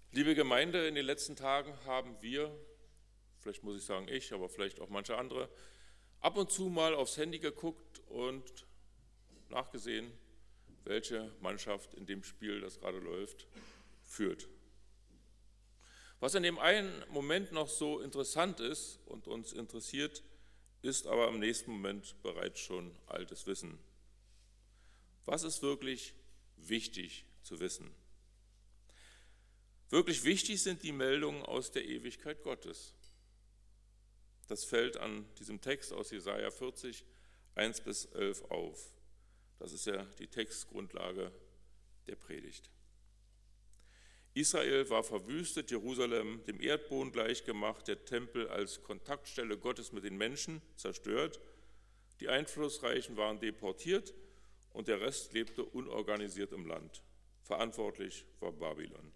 Liebe Gemeinde, in den letzten Tagen haben wir, vielleicht muss ich sagen ich, aber vielleicht auch manche andere, ab und zu mal aufs Handy geguckt und nachgesehen, welche Mannschaft in dem Spiel, das gerade läuft, führt. Was in dem einen Moment noch so interessant ist und uns interessiert, ist aber im nächsten Moment bereits schon altes Wissen. Was ist wirklich wichtig zu wissen? Wirklich wichtig sind die Meldungen aus der Ewigkeit Gottes. Das fällt an diesem Text aus Jesaja 40, 1-11 auf. Das ist ja die Textgrundlage der Predigt. Israel war verwüstet, Jerusalem dem Erdboden gleichgemacht, der Tempel als Kontaktstelle Gottes mit den Menschen zerstört, die Einflussreichen waren deportiert und der Rest lebte unorganisiert im Land. Verantwortlich war Babylon.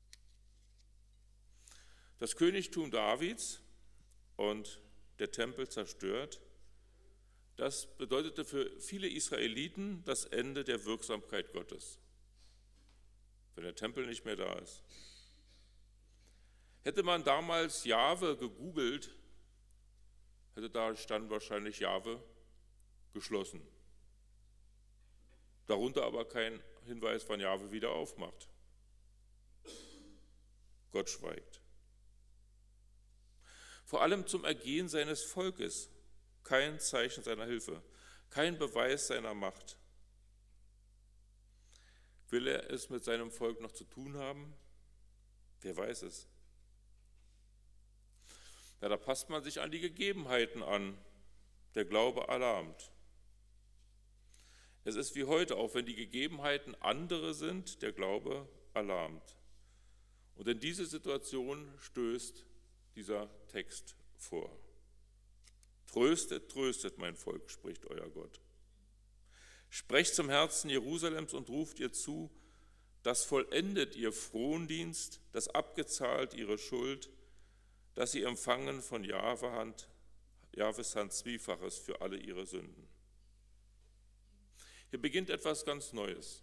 Das Königtum Davids und der Tempel zerstört, das bedeutete für viele Israeliten das Ende der Wirksamkeit Gottes, wenn der Tempel nicht mehr da ist. Hätte man damals Jahwe gegoogelt, hätte da stand wahrscheinlich Jahwe geschlossen. Darunter aber kein Hinweis, wann Jahwe wieder aufmacht. Gott schweigt. Vor allem zum Ergehen seines Volkes, kein Zeichen seiner Hilfe, kein Beweis seiner Macht. Will er es mit seinem Volk noch zu tun haben? Wer weiß es? Ja, da passt man sich an die Gegebenheiten an. Der Glaube alarmt. Es ist wie heute, auch wenn die Gegebenheiten andere sind, der Glaube alarmt. Und in diese Situation stößt dieser Text vor. Tröstet, tröstet mein Volk, spricht euer Gott. Sprecht zum Herzen Jerusalems und ruft ihr zu, das vollendet ihr Frondienst, das abgezahlt ihre Schuld, dass sie empfangen von Jahwes Hand Zwiefaches für alle ihre Sünden. Hier beginnt etwas ganz Neues.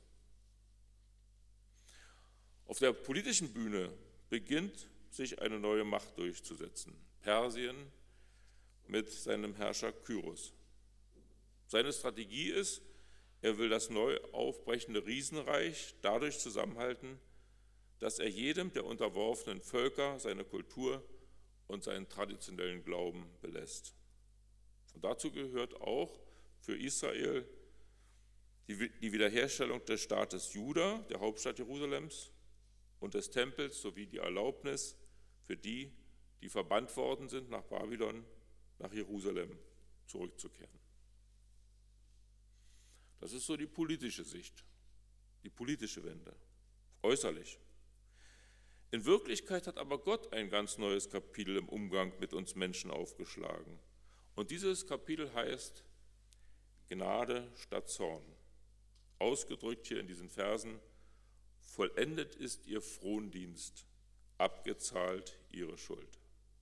Auf der politischen Bühne beginnt sich eine neue Macht durchzusetzen. Persien mit seinem Herrscher Kyros. Seine Strategie ist, er will das neu aufbrechende Riesenreich dadurch zusammenhalten, dass er jedem der unterworfenen Völker seine Kultur und seinen traditionellen Glauben belässt. Und dazu gehört auch für Israel die Wiederherstellung des Staates Juda, der Hauptstadt Jerusalems, und des Tempels sowie die Erlaubnis für die, die verbannt worden sind nach Babylon, nach Jerusalem zurückzukehren. Das ist so die politische Sicht, die politische Wende, äußerlich. In Wirklichkeit hat aber Gott ein ganz neues Kapitel im Umgang mit uns Menschen aufgeschlagen. Und dieses Kapitel heißt Gnade statt Zorn. Ausgedrückt hier in diesen Versen: Vollendet ist ihr Frondienst, abgezahlt ihre Schuld.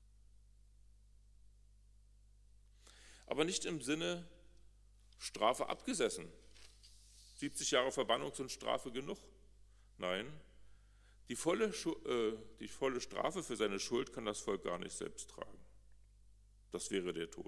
Aber nicht im Sinne Strafe abgesessen. 70 Jahre Verbannung sind Strafe genug. Nein, die volle Strafe für seine Schuld kann das Volk gar nicht selbst tragen. Das wäre der Tod.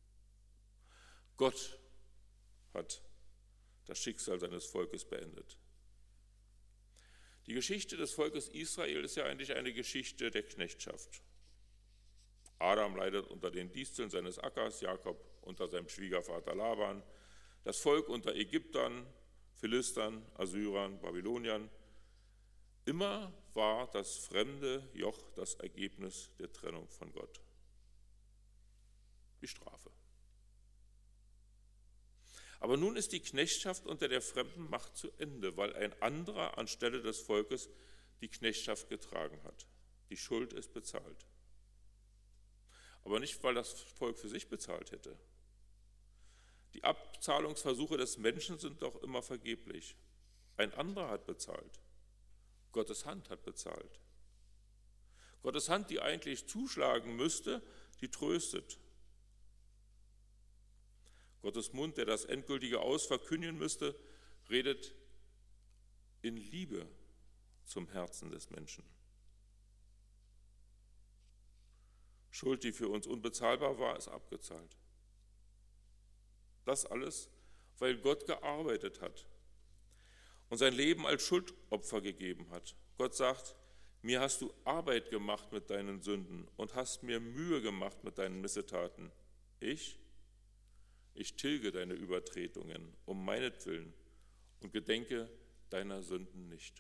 Gott hat das Schicksal seines Volkes beendet. Die Geschichte des Volkes Israel ist ja eigentlich eine Geschichte der Knechtschaft. Adam leidet unter den Disteln seines Ackers, Jakob unter seinem Schwiegervater Laban, das Volk unter Ägyptern, Philistern, Assyrern, Babyloniern. Immer war das fremde Joch das Ergebnis der Trennung von Gott. Die Strafe. Aber nun ist die Knechtschaft unter der fremden Macht zu Ende, weil ein anderer anstelle des Volkes die Knechtschaft getragen hat. Die Schuld ist bezahlt. Aber nicht, weil das Volk für sich bezahlt hätte. Die Abzahlungsversuche des Menschen sind doch immer vergeblich. Ein anderer hat bezahlt. Gottes Hand hat bezahlt. Gottes Hand, die eigentlich zuschlagen müsste, die tröstet. Gottes Mund, der das endgültige Aus verkündigen müsste, redet in Liebe zum Herzen des Menschen. Schuld, die für uns unbezahlbar war, ist abgezahlt. Das alles, weil Gott gearbeitet hat und sein Leben als Schuldopfer gegeben hat. Gott sagt, mir hast du Arbeit gemacht mit deinen Sünden und hast mir Mühe gemacht mit deinen Missetaten. Ich tilge deine Übertretungen um meinetwillen und gedenke deiner Sünden nicht.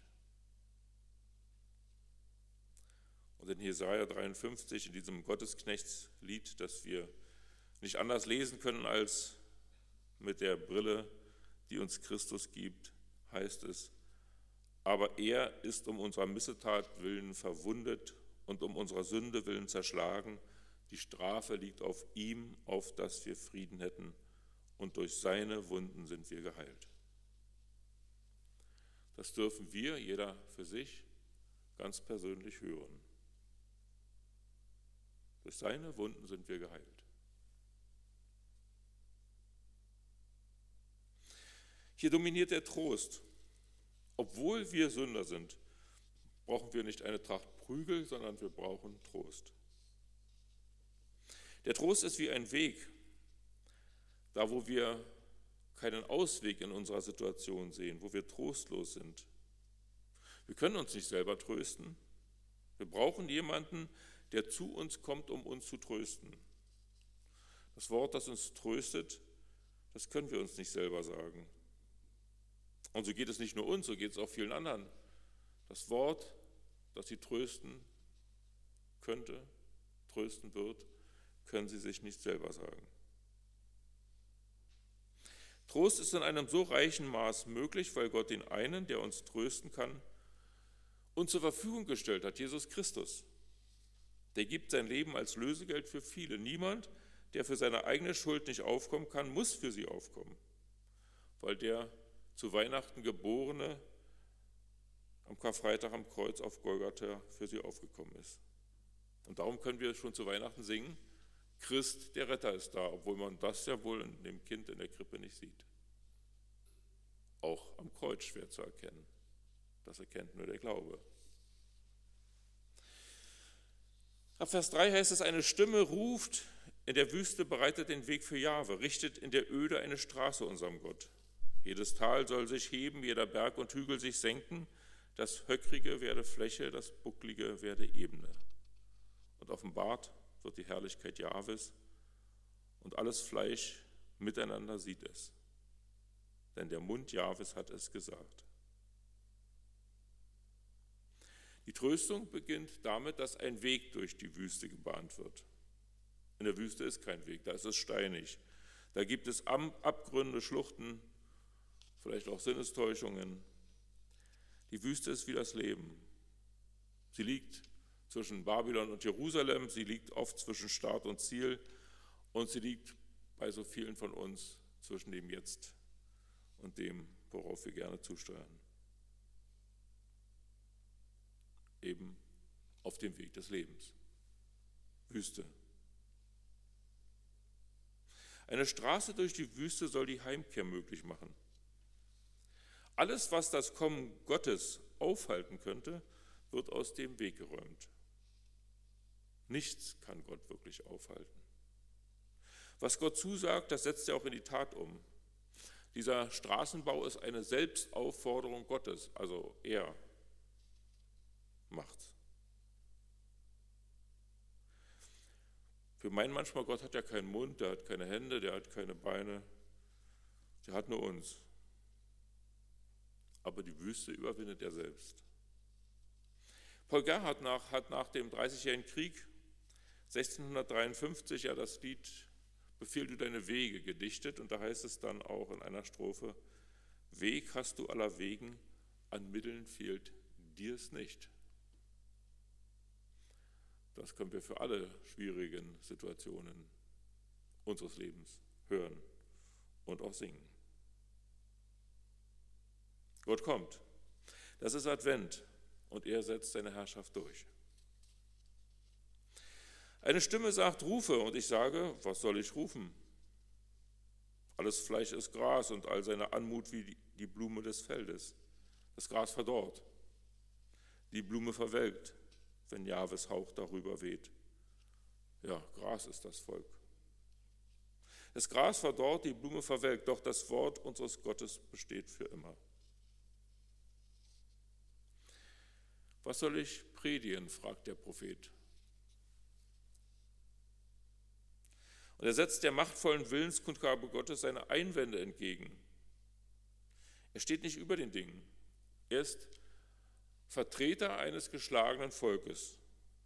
Und in Jesaja 53, in diesem Gottesknechtslied, das wir nicht anders lesen können als mit der Brille, die uns Christus gibt, heißt es, aber er ist um unserer Missetat willen verwundet und um unserer Sünde willen zerschlagen. Die Strafe liegt auf ihm, auf dass wir Frieden hätten, und durch seine Wunden sind wir geheilt. Das dürfen wir, jeder für sich, ganz persönlich hören. Durch seine Wunden sind wir geheilt. Hier dominiert der Trost. Obwohl wir Sünder sind, brauchen wir nicht eine Tracht Prügel, sondern wir brauchen Trost. Der Trost ist wie ein Weg, da wo wir keinen Ausweg in unserer Situation sehen, wo wir trostlos sind. Wir können uns nicht selber trösten. Wir brauchen jemanden, der zu uns kommt, um uns zu trösten. Das Wort, das uns tröstet, das können wir uns nicht selber sagen. Und so geht es nicht nur uns, so geht es auch vielen anderen. Das Wort, das sie trösten könnte, trösten wird, können sie sich nicht selber sagen. Trost ist in einem so reichen Maß möglich, weil Gott den einen, der uns trösten kann, uns zur Verfügung gestellt hat, Jesus Christus. Der gibt sein Leben als Lösegeld für viele. Niemand, der für seine eigene Schuld nicht aufkommen kann, muss für sie aufkommen, weil der zu Weihnachten Geborene am Karfreitag am Kreuz auf Golgatha für sie aufgekommen ist. Und darum können wir schon zu Weihnachten singen, Christ, der Retter ist da, obwohl man das ja wohl in dem Kind in der Krippe nicht sieht. Auch am Kreuz schwer zu erkennen. Das erkennt nur der Glaube. Ab Vers 3 heißt es, eine Stimme ruft, in der Wüste bereitet den Weg für Jahwe, richtet in der Öde eine Straße unserem Gott. Jedes Tal soll sich heben, jeder Berg und Hügel sich senken, das Höckrige werde Fläche, das Bucklige werde Ebene. Und offenbart wird die Herrlichkeit Jahwes und alles Fleisch miteinander sieht es. Denn der Mund Jahwes hat es gesagt. Die Tröstung beginnt damit, dass ein Weg durch die Wüste gebahnt wird. In der Wüste ist kein Weg, da ist es steinig. Da gibt es Abgründe, Schluchten, vielleicht auch Sinnestäuschungen. Die Wüste ist wie das Leben. Sie liegt zwischen Babylon und Jerusalem, sie liegt oft zwischen Start und Ziel und sie liegt bei so vielen von uns zwischen dem Jetzt und dem, worauf wir gerne zusteuern. Eben auf dem Weg des Lebens. Wüste. Eine Straße durch die Wüste soll die Heimkehr möglich machen. Alles, was das Kommen Gottes aufhalten könnte, wird aus dem Weg geräumt. Nichts kann Gott wirklich aufhalten. Was Gott zusagt, das setzt er auch in die Tat um. Dieser Straßenbau ist eine Selbstaufforderung Gottes, also er macht's. Wir meinen manchmal, Gott hat ja keinen Mund, der hat keine Hände, der hat keine Beine, der hat nur uns. Aber die Wüste überwindet er selbst. Paul Gerhardt hat nach dem 30-jährigen Krieg 1653 ja das Lied Befehl du deine Wege gedichtet und da heißt es dann auch in einer Strophe, Weg hast du aller Wegen, an Mitteln fehlt dir es nicht. Das können wir für alle schwierigen Situationen unseres Lebens hören und auch singen. Gott kommt. Das ist Advent und er setzt seine Herrschaft durch. Eine Stimme sagt, rufe, und ich sage, was soll ich rufen? Alles Fleisch ist Gras und all seine Anmut wie die Blume des Feldes. Das Gras verdorrt, die Blume verwelkt, wenn Jahwes Hauch darüber weht. Ja, Gras ist das Volk. Das Gras verdorrt, die Blume verwelkt, doch das Wort unseres Gottes besteht für immer. Was soll ich predigen, fragt der Prophet. Und er setzt der machtvollen Willenskundgabe Gottes seine Einwände entgegen. Er steht nicht über den Dingen. Er ist Vertreter eines geschlagenen Volkes.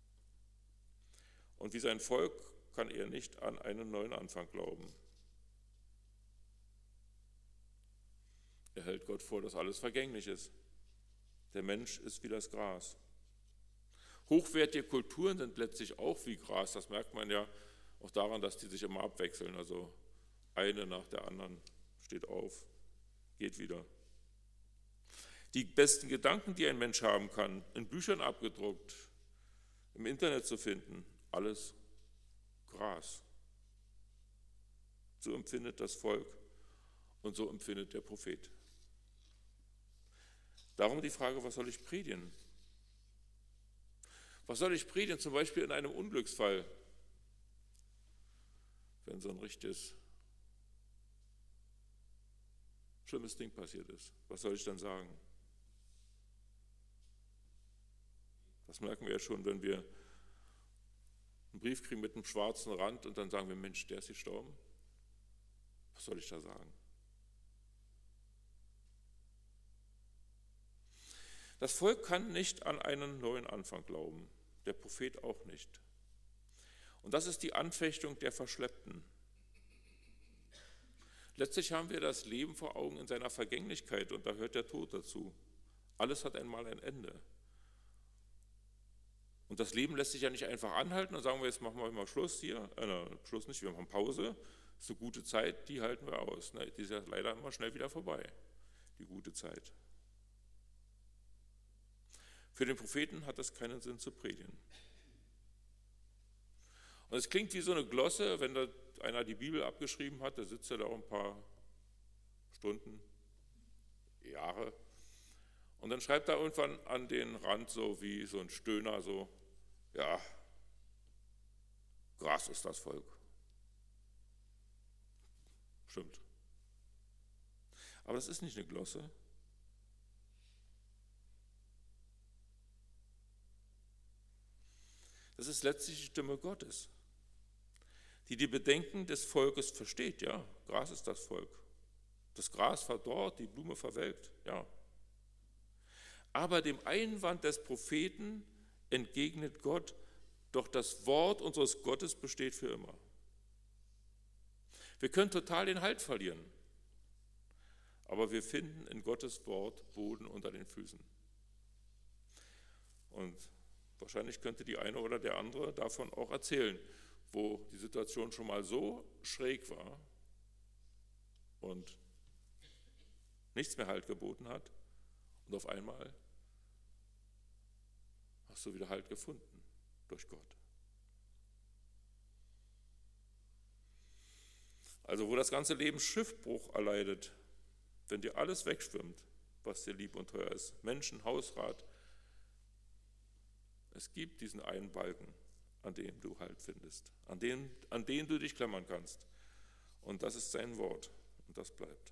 Und wie sein Volk kann er nicht an einen neuen Anfang glauben. Er hält Gott vor, dass alles vergänglich ist. Der Mensch ist wie das Gras. Hochwertige Kulturen sind letztlich auch wie Gras. Das merkt man ja auch daran, dass die sich immer abwechseln. Also eine nach der anderen steht auf, geht wieder. Die besten Gedanken, die ein Mensch haben kann, in Büchern abgedruckt, im Internet zu finden, alles Gras. So empfindet das Volk und so empfindet der Prophet. Darum die Frage, was soll ich predigen? Was soll ich predigen, zum Beispiel in einem Unglücksfall, wenn so ein richtiges schlimmes Ding passiert ist? Was soll ich dann sagen? Das merken wir ja schon, wenn wir einen Brief kriegen mit einem schwarzen Rand und dann sagen wir, Mensch, der ist gestorben. Was soll ich da sagen? Das Volk kann nicht an einen neuen Anfang glauben, der Prophet auch nicht. Und das ist die Anfechtung der Verschleppten. Letztlich haben wir das Leben vor Augen in seiner Vergänglichkeit und da hört der Tod dazu. Alles hat einmal ein Ende. Und das Leben lässt sich ja nicht einfach anhalten und sagen wir, jetzt machen wir mal Schluss hier. Schluss nicht, wir machen Pause. Das ist eine gute Zeit, die halten wir aus. Die ist ja leider immer schnell wieder vorbei, die gute Zeit. Für den Propheten hat es keinen Sinn zu predigen. Und es klingt wie so eine Glosse, wenn da einer die Bibel abgeschrieben hat, der sitzt ja da auch ein paar Stunden, Jahre. Und dann schreibt er irgendwann an den Rand so wie so ein Stöhner, so, ja, Gras ist das Volk. Stimmt. Aber das ist nicht eine Glosse. Das ist letztlich die Stimme Gottes, die die Bedenken des Volkes versteht. Ja, Gras ist das Volk. Das Gras verdorrt, die Blume verwelkt, ja. Aber dem Einwand des Propheten entgegnet Gott, doch das Wort unseres Gottes besteht für immer. Wir können total den Halt verlieren, aber wir finden in Gottes Wort Boden unter den Füßen. Und wahrscheinlich könnte die eine oder der andere davon auch erzählen, wo die Situation schon mal so schräg war und nichts mehr Halt geboten hat und auf einmal hast du wieder Halt gefunden durch Gott. Also wo das ganze Leben Schiffbruch erleidet, wenn dir alles wegschwimmt, was dir lieb und teuer ist, Menschen, Hausrat, es gibt diesen einen Balken, an dem du Halt findest, an den du dich klammern kannst. Und das ist sein Wort und das bleibt.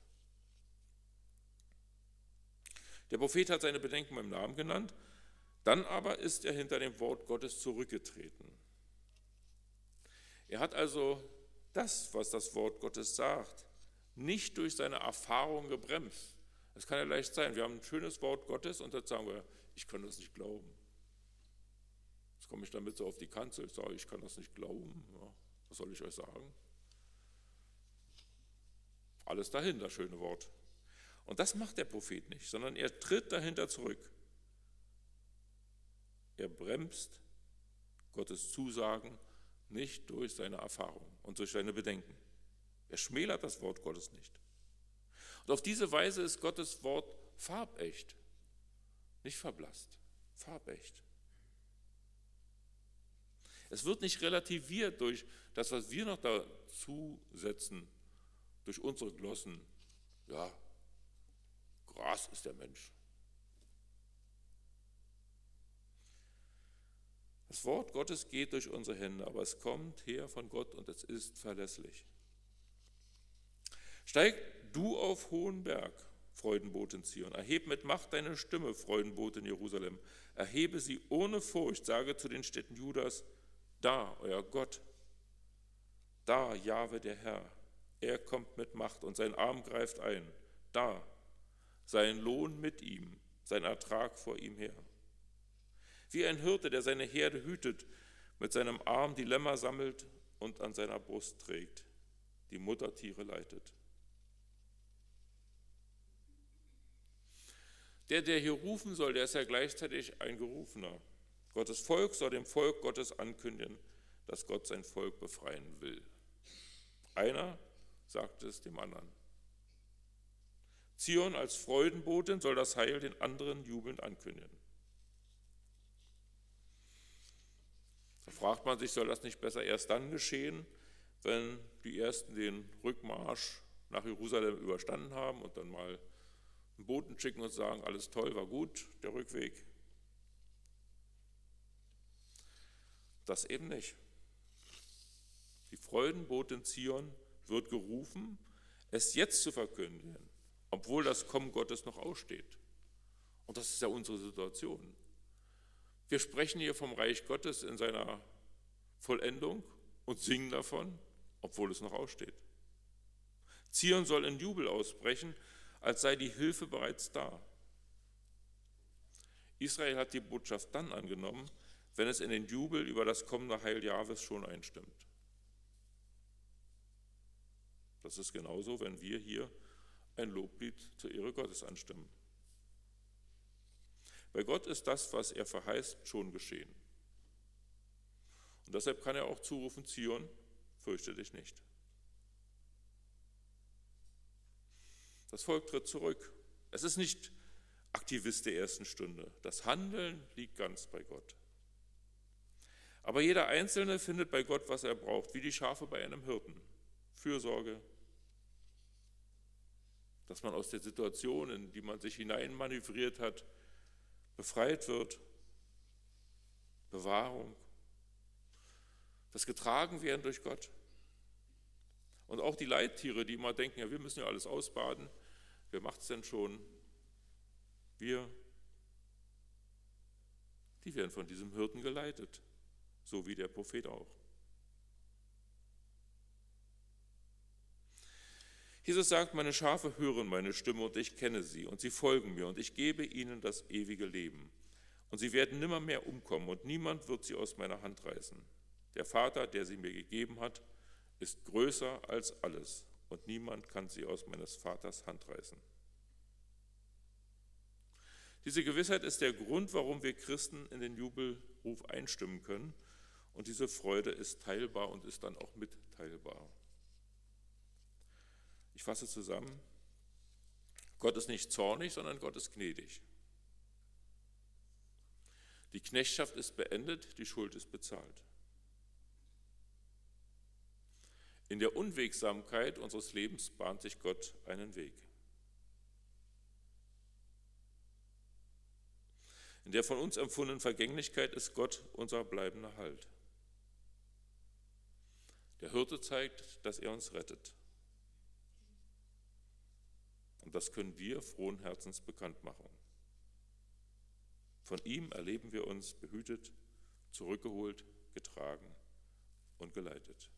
Der Prophet hat seine Bedenken beim Namen genannt, dann aber ist er hinter dem Wort Gottes zurückgetreten. Er hat also das, was das Wort Gottes sagt, nicht durch seine Erfahrung gebremst. Das kann ja leicht sein. Wir haben ein schönes Wort Gottes und dann sagen wir, ich kann das nicht glauben. Jetzt komme ich damit so auf die Kanzel, ich sage, ich kann das nicht glauben. Ja, was soll ich euch sagen? Alles dahin, das schöne Wort. Und das macht der Prophet nicht, sondern er tritt dahinter zurück. Er bremst Gottes Zusagen nicht durch seine Erfahrung und durch seine Bedenken. Er schmälert das Wort Gottes nicht. Und auf diese Weise ist Gottes Wort farbecht, nicht verblasst, farbecht. Es wird nicht relativiert durch das, was wir noch dazu setzen, durch unsere Glossen. Ja, Gras ist der Mensch. Das Wort Gottes geht durch unsere Hände, aber es kommt her von Gott und es ist verlässlich. Steig du auf hohen Berg, Freudenbotin Zion. Erheb mit Macht deine Stimme, Freudenbotin Jerusalem. Erhebe sie ohne Furcht, sage zu den Städten Judas, da, euer Gott, da, Jahwe der Herr, er kommt mit Macht und sein Arm greift ein, da, sein Lohn mit ihm, sein Ertrag vor ihm her. Wie ein Hirte, der seine Herde hütet, mit seinem Arm die Lämmer sammelt und an seiner Brust trägt, die Muttertiere leitet. Der hier rufen soll, der ist ja gleichzeitig ein Gerufener. Gottes Volk soll dem Volk Gottes ankündigen, dass Gott sein Volk befreien will. Einer sagt es dem anderen. Zion als Freudenbotin soll das Heil den anderen jubelnd ankündigen. Da fragt man sich, soll das nicht besser erst dann geschehen, wenn die Ersten den Rückmarsch nach Jerusalem überstanden haben und dann mal einen Boten schicken und sagen, alles toll, war gut, der Rückweg? Das eben nicht. Die Freudenbotin Zion wird gerufen, es jetzt zu verkündigen, obwohl das Kommen Gottes noch aussteht. Und das ist ja unsere Situation. Wir sprechen hier vom Reich Gottes in seiner Vollendung und singen davon, obwohl es noch aussteht. Zion soll in Jubel ausbrechen, als sei die Hilfe bereits da. Israel hat die Botschaft dann angenommen, wenn es in den Jubel über das kommende Heil Jahwes schon einstimmt. Das ist genauso, wenn wir hier ein Loblied zur Ehre Gottes anstimmen. Bei Gott ist das, was er verheißt, schon geschehen. Und deshalb kann er auch zurufen, Zion, fürchte dich nicht. Das Volk tritt zurück. Es ist nicht Aktivist der ersten Stunde. Das Handeln liegt ganz bei Gott. Aber jeder Einzelne findet bei Gott, was er braucht, wie die Schafe bei einem Hirten. Fürsorge, dass man aus der Situation, in die man sich hineinmanövriert hat, befreit wird. Bewahrung, das Getragenwerden durch Gott. Und auch die Leittiere, die immer denken, ja, wir müssen ja alles ausbaden, wer macht es denn schon? Wir, die werden von diesem Hirten geleitet, so wie der Prophet auch. Jesus sagt, meine Schafe hören meine Stimme und ich kenne sie und sie folgen mir und ich gebe ihnen das ewige Leben. Und sie werden nimmermehr umkommen und niemand wird sie aus meiner Hand reißen. Der Vater, der sie mir gegeben hat, ist größer als alles und niemand kann sie aus meines Vaters Hand reißen. Diese Gewissheit ist der Grund, warum wir Christen in den Jubelruf einstimmen können und diese Freude ist teilbar und ist dann auch mitteilbar. Ich fasse zusammen, Gott ist nicht zornig, sondern Gott ist gnädig. Die Knechtschaft ist beendet, die Schuld ist bezahlt. In der Unwegsamkeit unseres Lebens bahnt sich Gott einen Weg. In der von uns empfundenen Vergänglichkeit ist Gott unser bleibender Halt. Der Hirte zeigt, dass er uns rettet. Und das können wir frohen Herzens bekannt machen. Von ihm erleben wir uns behütet, zurückgeholt, getragen und geleitet.